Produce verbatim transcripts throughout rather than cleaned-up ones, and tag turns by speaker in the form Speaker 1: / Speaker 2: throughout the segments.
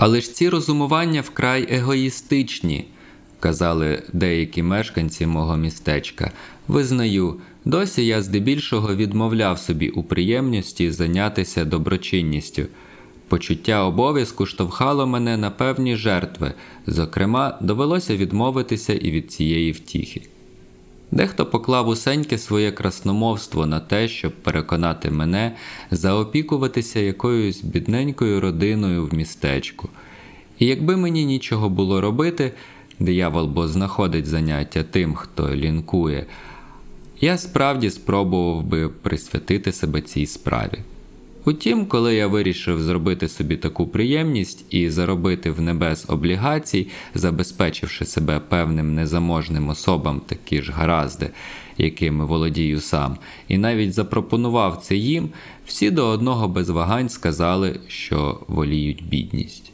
Speaker 1: Але ж ці розумування вкрай егоїстичні, казали деякі мешканці мого містечка. Визнаю, досі я здебільшого відмовляв собі у приємності зайнятися доброчинністю. Почуття обов'язку штовхало мене на певні жертви, зокрема, довелося відмовитися і від цієї втіхи. Дехто поклав усеньке своє красномовство на те, щоб переконати мене заопікуватися якоюсь бідненькою родиною в містечку. І якби мені нічого було робити, диявол бо знаходить заняття тим, хто лінкує, я справді спробував би присвятити себе цій справі. Утім, коли я вирішив зробити собі таку приємність і заробити в небес облігацій, забезпечивши себе певним незаможним особам такі ж гаразди, якими володію сам, і навіть запропонував це їм, всі до одного без вагань сказали, що воліють бідність.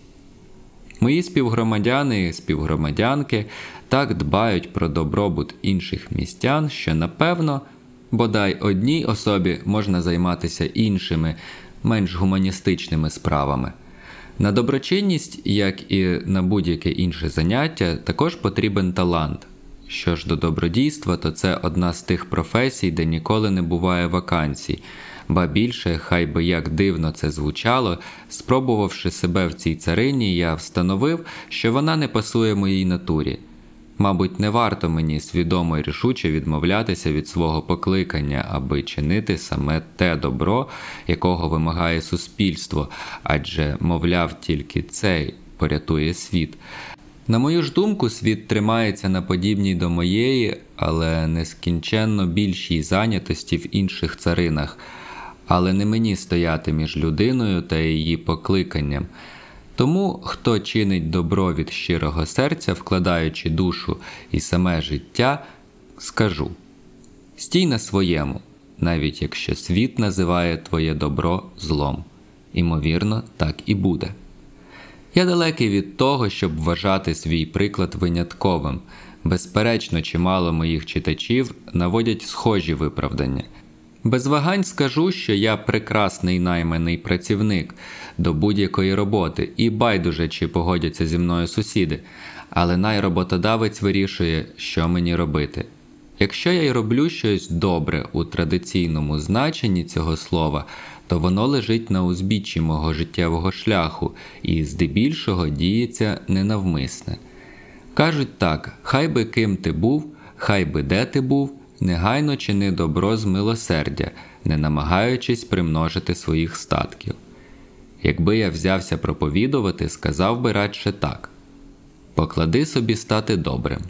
Speaker 1: Мої співгромадяни і співгромадянки так дбають про добробут інших містян, що, напевно, бодай одній особі можна займатися іншими, менш гуманістичними справами. На доброчинність, як і на будь-яке інше заняття, також потрібен талант. Що ж до добродійства, то це одна з тих професій, де ніколи не буває вакансій. Ба більше, хай би як дивно це звучало, спробувавши себе в цій царині, я встановив, що вона не пасує моїй натурі. Мабуть, не варто мені свідомо і рішуче відмовлятися від свого покликання, аби чинити саме те добро, якого вимагає суспільство, адже, мовляв, тільки цей порятує світ. На мою ж думку, світ тримається на подібній до моєї, але нескінченно більшій зайнятості в інших царинах. Але не мені стояти між людиною та її покликанням. Тому, хто чинить добро від щирого серця, вкладаючи душу і саме життя, скажу: стій на своєму, навіть якщо світ називає твоє добро злом. Імовірно, так і буде. Я далекий від того, щоб вважати свій приклад винятковим. Безперечно, чимало моїх читачів наводять схожі виправдання. Без вагань скажу, що я прекрасний найманий працівник до будь-якої роботи, і байдуже, чи погодяться зі мною сусіди, але найроботодавець вирішує, що мені робити. Якщо я й роблю щось добре у традиційному значенні цього слова, то воно лежить на узбіччі мого життєвого шляху і здебільшого діється ненавмисне. Кажуть так: хай би ким ти був, хай би де ти був, негайно чини добро з милосердя, не намагаючись примножити своїх статків. Якби я взявся проповідувати, сказав би радше так: поклади собі стати добрим.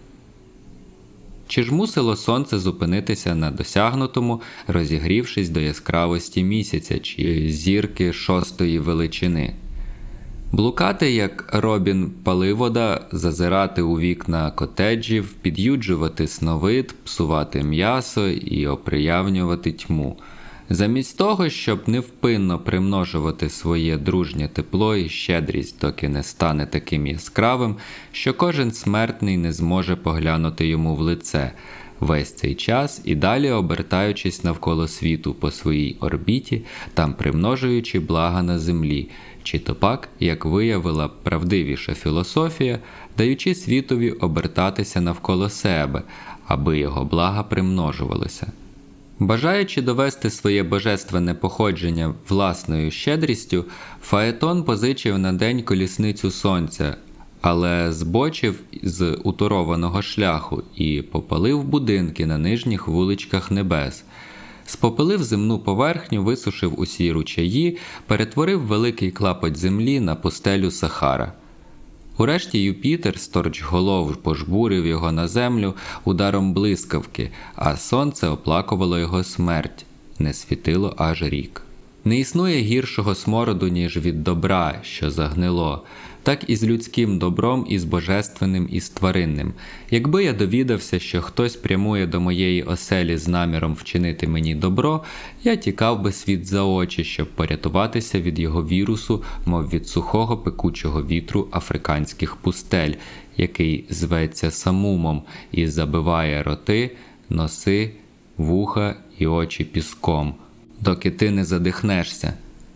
Speaker 1: Чи ж мусило сонце зупинитися на досягнутому, розігрівшись до яскравості місяця чи зірки шостої величини? Блукати, як Робін Паливода, зазирати у вікна котеджів, під'юджувати сновид, псувати м'ясо і оприявнювати тьму. Замість того, щоб невпинно примножувати своє дружнє тепло і щедрість, доки не стане таким яскравим, що кожен смертний не зможе поглянути йому в лице, весь цей час і далі обертаючись навколо світу по своїй орбіті, там примножуючи блага на землі, чи то пак, як виявила правдивіша філософія, даючи світові обертатися навколо себе, аби його блага примножувалося. Бажаючи довести своє божественне походження власною щедрістю, Фаетон позичив на день колісницю сонця, але збочив з утурованого шляху і попалив будинки на нижніх вуличках небес. Спопилив земну поверхню, висушив усі ручаї, перетворив великий клапоть землі на пустелю Сахара. Урешті Юпітер, сторчголов, пожбурив його на землю ударом блискавки, а сонце оплакувало його смерть, не світило аж рік. Не існує гіршого смороду, ніж від добра, що загнило, так і з людським добром, і з божественним, і з тваринним. Якби я довідався, що хтось прямує до моєї оселі з наміром вчинити мені добро, я тікав би світ за очі, щоб порятуватися від його вірусу, мов від сухого пекучого вітру африканських пустель, який зветься самумом і забиває роти, носи, вуха і очі піском, доки ти не задихнешся.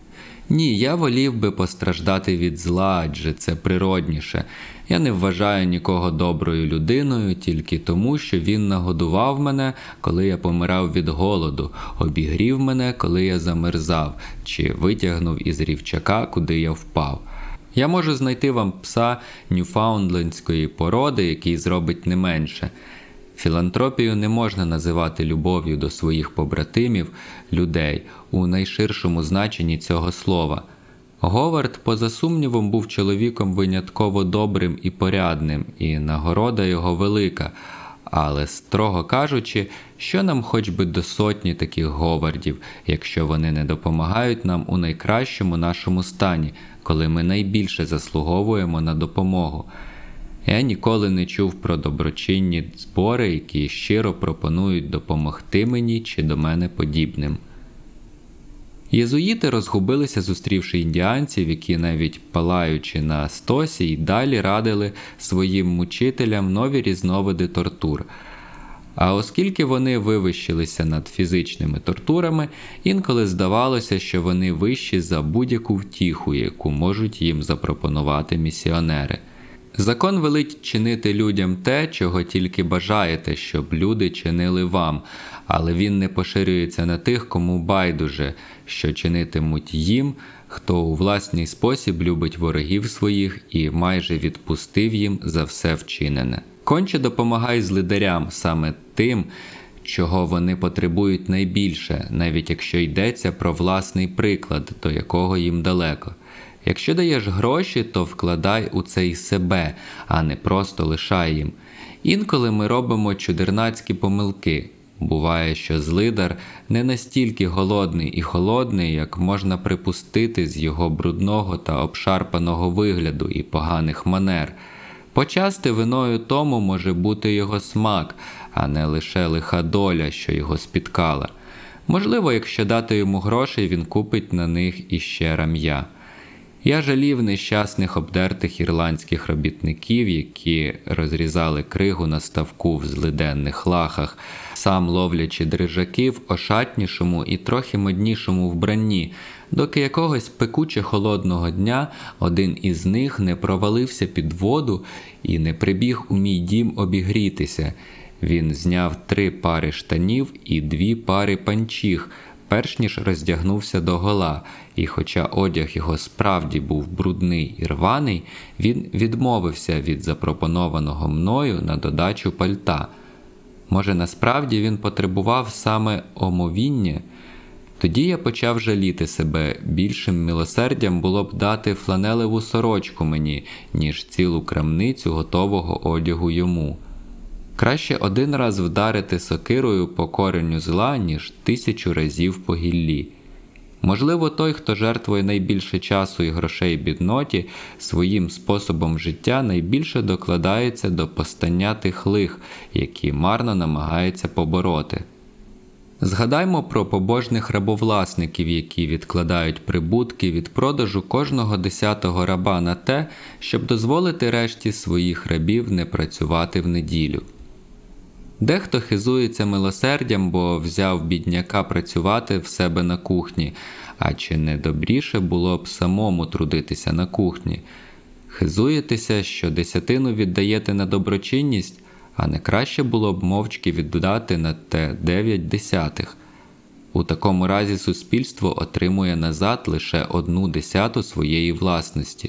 Speaker 1: Ні, я волів би постраждати від зла, адже це природніше. Я не вважаю нікого доброю людиною тільки тому, що він нагодував мене, коли я помирав від голоду, обігрів мене, коли я замерзав, чи витягнув із рівчака, куди я впав. Я можу знайти вам пса ньюфаундлендської породи, який зробить не менше. Філантропію не можна називати любов'ю до своїх побратимів, людей, у найширшому значенні цього слова. Говард, поза сумнівом, був чоловіком винятково добрим і порядним, і нагорода його велика. Але, строго кажучи, що нам хоч би до сотні таких Говардів, якщо вони не допомагають нам у найкращому нашому стані, коли ми найбільше заслуговуємо на допомогу. Я ніколи не чув про доброчинні збори, які щиро пропонують допомогти мені чи до мене подібним. Єзуїти розгубилися, зустрівши індіанців, які, навіть палаючи на стосі, й далі радили своїм мучителям нові різновиди тортур. А оскільки вони вивищилися над фізичними тортурами, інколи здавалося, що вони вищі за будь-яку втіху, яку можуть їм запропонувати місіонери. Закон велить чинити людям те, чого тільки бажаєте, щоб люди чинили вам, але він не поширюється на тих, кому байдуже, що чинитимуть їм, хто у власний спосіб любить ворогів своїх і майже відпустив їм за все вчинене. Конче допомагай злидарям, саме тим, чого вони потребують найбільше, навіть якщо йдеться про власний приклад, до якого їм далеко. Якщо даєш гроші, то вкладай у це й себе, а не просто лишай їм. Інколи ми робимо чудернацькі помилки. Буває, що злидар не настільки голодний і холодний, як можна припустити з його брудного та обшарпаного вигляду і поганих манер. Почасти виною тому може бути його смак, а не лише лиха доля, що його спіткала. Можливо, якщо дати йому грошей, він купить на них іще рам'я. Я жалів нещасних обдертих ірландських робітників, які розрізали кригу на ставку в злиденних лахах, сам ловлячи дрижаки в ошатнішому і трохи моднішому вбранні, доки якогось пекуче холодного дня один із них не провалився під воду і не прибіг у мій дім обігрітися. Він зняв три пари штанів і дві пари панчіх, перш ніж роздягнувся догола, і хоча одяг його справді був брудний і рваний, він відмовився від запропонованого мною на додачу пальта. Може, насправді він потребував саме омовіння? Тоді я почав жаліти себе. Більшим милосердям було б дати фланелеву сорочку мені, ніж цілу крамницю готового одягу йому. Краще один раз вдарити сокирою по кореню зла, ніж тисячу разів по гіллі. Можливо, той, хто жертвує найбільше часу і грошей бідноті, своїм способом життя найбільше докладається до постання тих лих, які марно намагається побороти. Згадаймо про побожних рабовласників, які відкладають прибутки від продажу кожного десятого раба на те, щоб дозволити решті своїх рабів не працювати в неділю. Дехто хизується милосердям, бо взяв бідняка працювати в себе на кухні, а чи не добріше було б самому трудитися на кухні? Хизуєтеся, що десятину віддаєте на доброчинність, а не краще було б мовчки віддати на те дев'ять десятих. У такому разі суспільство отримує назад лише одну десяту своєї власності.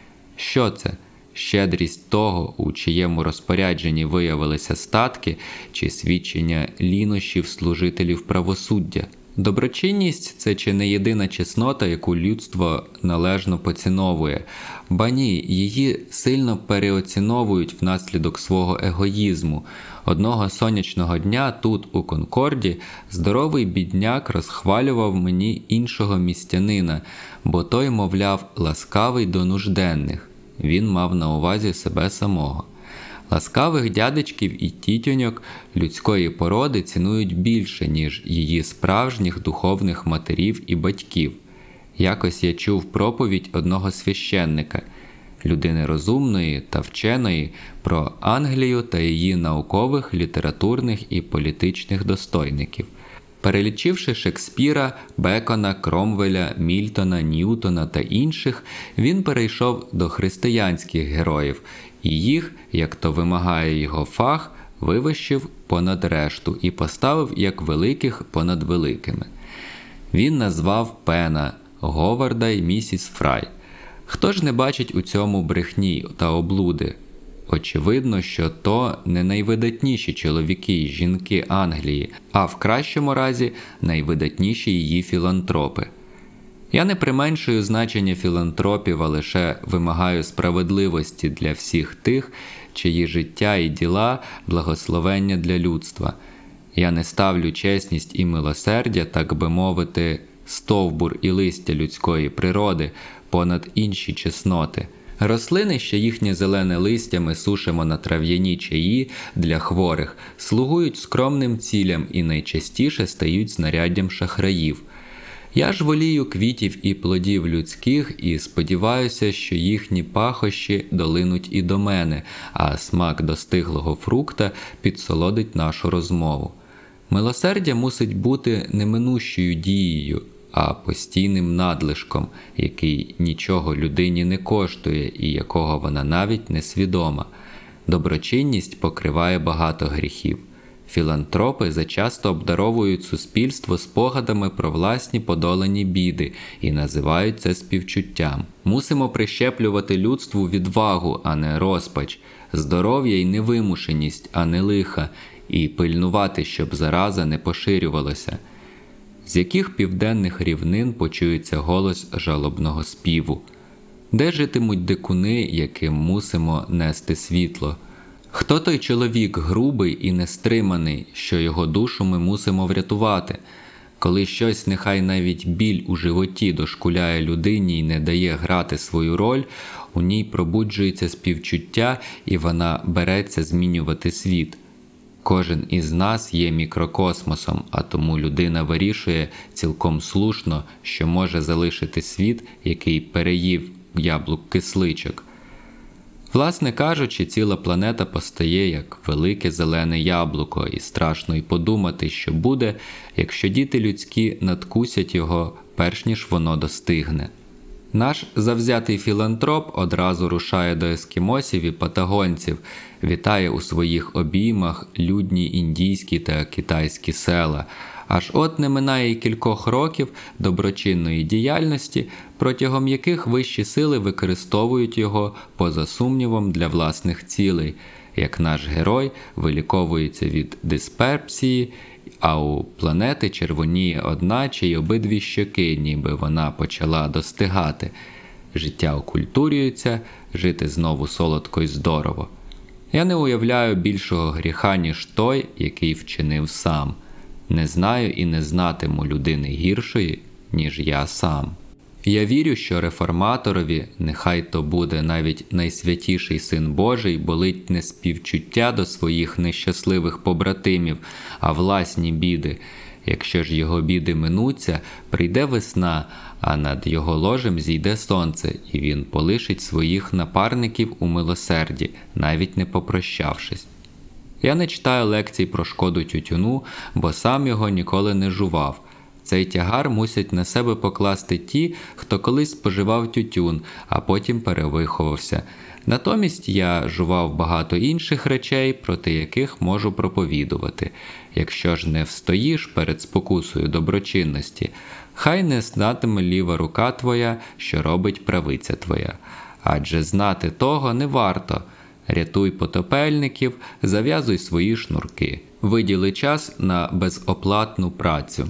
Speaker 1: Що це? Щедрість того, у чиєму розпорядженні виявилися статки, чи свідчення лінощів служителів правосуддя? Доброчинність – це чи не єдина чеснота, яку людство належно поціновує. Ба ні, її сильно переоціновують внаслідок свого егоїзму. Одного сонячного дня тут, у Конкорді, здоровий бідняк розхвалював мені іншого містянина, бо той, мовляв, ласкавий до нужденних. Він мав на увазі себе самого. Ласкавих дядечків і тітоньок людської породи цінують більше, ніж її справжніх духовних матерів і батьків. Якось я чув проповідь одного священника, людини розумної та вченої, про Англію та її наукових, літературних і політичних достойників. Перелічивши Шекспіра, Бекона, Кромвеля, Мільтона, Ньютона та інших, він перейшов до християнських героїв, і їх, як то вимагає його фах, вивищив понад решту і поставив як великих понад великими. Він назвав Пена, Говарда й місіс Фрай. Хто ж не бачить у цьому брехні та облуди? Очевидно, що то не найвидатніші чоловіки й жінки Англії, а в кращому разі найвидатніші її філантропи. Я не применшую значення філантропів, а лише вимагаю справедливості для всіх тих, чиї життя і діла – благословення для людства. Я не ставлю чесність і милосердя, так би мовити, стовбур і листя людської природи понад інші чесноти. Рослини, що їхнє зелене листя ми сушимо на трав'яні чаї для хворих, слугують скромним цілям і найчастіше стають знаряддям шахраїв. Я ж волію квітів і плодів людських і сподіваюся, що їхні пахощі долинуть і до мене, а смак достиглого фрукта підсолодить нашу розмову. Милосердя мусить бути неминущою дією, а постійним надлишком, який нічого людині не коштує і якого вона навіть не свідома. Доброчинність покриває багато гріхів. Філантропи зачасто обдаровують суспільство спогадами про власні подолані біди і називають це співчуттям. Мусимо прищеплювати людству відвагу, а не розпач, здоров'я й невимушеність, а не лиха, і пильнувати, щоб зараза не поширювалася. З яких південних рівнин почується голос жалобного співу? Де житимуть дикуни, яким мусимо нести світло? Хто той чоловік грубий і нестриманий, що його душу ми мусимо врятувати? Коли щось, нехай навіть біль у животі дошкуляє людині і не дає грати свою роль, у ній пробуджується співчуття і вона береться змінювати світ. Кожен із нас є мікрокосмосом, а тому людина вирішує цілком слушно, що може залишити світ, який переїв яблук кисличок. Власне кажучи, ціла планета постає як велике зелене яблуко, і страшно й подумати, що буде, якщо діти людські надкусять його, перш ніж воно достигне. Наш завзятий філантроп одразу рушає до ескімосів і патагонців, вітає у своїх обіймах людні індійські та китайські села. Аж от не минає й кількох років доброчинної діяльності, протягом яких вищі сили використовують його, поза сумнівом, для власних цілей, як наш герой виліковується від диспепсії, а у планети червоніє одна чи й обидві щоки, ніби вона почала достигати. Життя окультурюється, жити знову солодко й здорово. Я не уявляю більшого гріха, ніж той, який вчинив сам. Не знаю і не знатиму людини гіршої, ніж я сам. Я вірю, що реформаторові, нехай то буде навіть найсвятіший Син Божий, болить не співчуття до своїх нещасливих побратимів, а власні біди. Якщо ж його біди минуться, прийде весна, а над його ложем зійде сонце, і він полишить своїх напарників у милосерді, навіть не попрощавшись. Я не читаю лекцій про шкоду тютюну, бо сам його ніколи не жував. Цей тягар мусять на себе покласти ті, хто колись споживав тютюн, а потім перевиховався. Натомість я жував багато інших речей, проти яких можу проповідувати. Якщо ж не встоїш перед спокусою доброчинності, хай не знатиме ліва рука твоя, що робить правиця твоя. Адже знати того не варто. Рятуй потопельників, зав'язуй свої шнурки. Виділи час на безоплатну працю.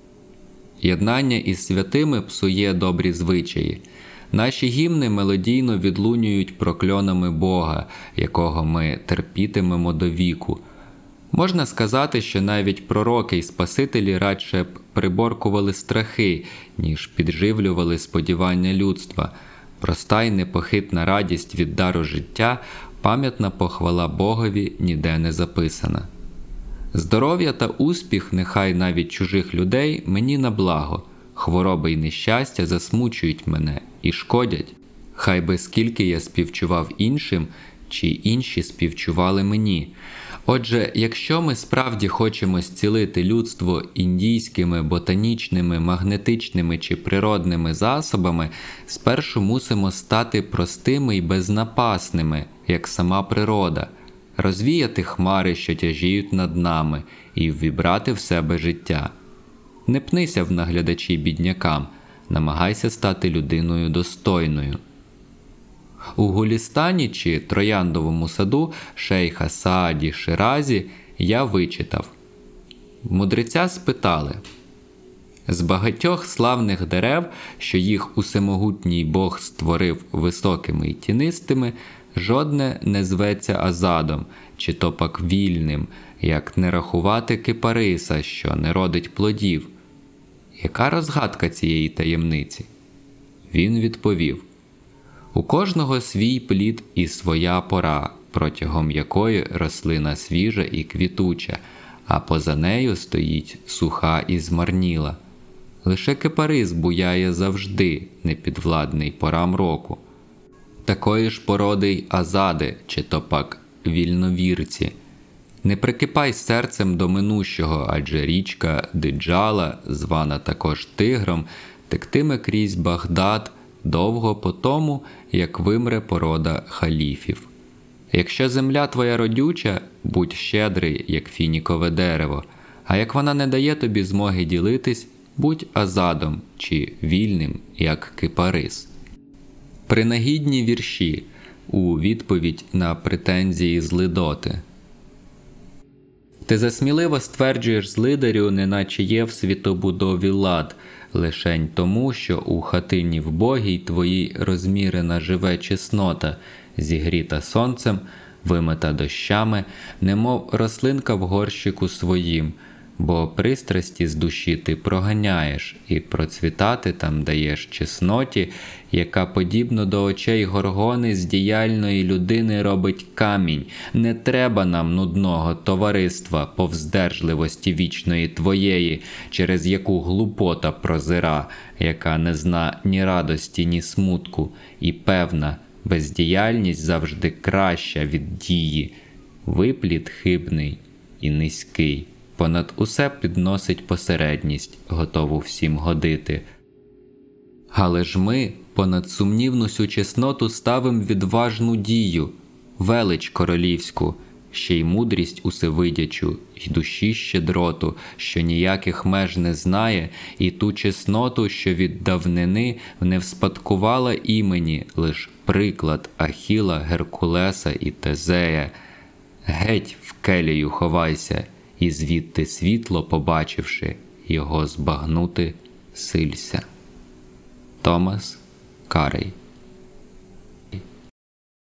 Speaker 1: Єднання із святими псує добрі звичаї. Наші гімни мелодійно відлунюють прокльонами Бога, якого ми терпітимемо до віку. Можна сказати, що навіть пророки й спасителі радше б приборкували страхи, ніж підживлювали сподівання людства. Проста й непохитна радість від дару життя, пам'ятна похвала Богові ніде не записана. Здоров'я та успіх, нехай навіть чужих людей, мені на благо. Хвороби й нещастя засмучують мене і шкодять. Хай би скільки я співчував іншим, чи інші співчували мені. Отже, якщо ми справді хочемо зцілити людство індійськими, ботанічними, магнетичними чи природними засобами, спершу мусимо стати простими і безнапасними, як сама природа, розвіяти хмари, що тяжіють над нами, і ввібрати в себе життя. Не пнися в наглядачі біднякам, намагайся стати людиною достойною. У Гулістані чи Трояндовому саду шейха Сааді Ширазі я вичитав. Мудреця спитали: «З багатьох славних дерев, що їх усемогутній Бог створив високими і тінистими, жодне не зветься азадом, чи то пак вільним, як не рахувати кипариса, що не родить плодів. Яка розгадка цієї таємниці?» Він відповів: «У кожного свій плід і своя пора, протягом якої рослина свіжа і квітуча, а поза нею стоїть суха і змарніла. Лише кипарис буяє завжди, непідвладний порам року. Такої ж породи й азади, чи то пак вільновірці. Не прикипай серцем до минущого, адже річка Диджала, звана також Тигром, тектиме крізь Багдад довго по тому, як вимре порода халіфів. Якщо земля твоя родюча, будь щедрий, як фінікове дерево, а як вона не дає тобі змоги ділитись, будь азадом чи вільним, як кипарис». Принагідні вірші у відповідь на претензії Злидоти. Ти засміливо стверджуєш, злидарю, неначе є в світобудові лад, лишень тому, що у хатині вбогій твоїй розмірена живе чеснота, зігріта сонцем, вимита дощами, немов рослинка в горщику своїм, бо пристрасті з душі ти проганяєш і процвітати там даєш чесноті, яка, подібно до очей горгони, з діяльної людини робить камінь. Не треба нам нудного товариства, повздержливості вічної твоєї, через яку глупота прозира, яка не зна ні радості, ні смутку, і певна, бездіяльність завжди краща від дії. Виплід хибний і низький понад усе підносить посередність, готову всім годити. Але ж ми понад сумнівну сю чесноту ставим відважну дію, велич королівську, ще й мудрість усевидячу, й душі щедроту, що ніяких меж не знає, і ту чесноту, що від давнини не вспадкувала імені, лиш приклад Ахіла, Геркулеса і Тезея. Геть в келію ховайся, і звідти світло побачивши, його збагнути силься. Томас Карей.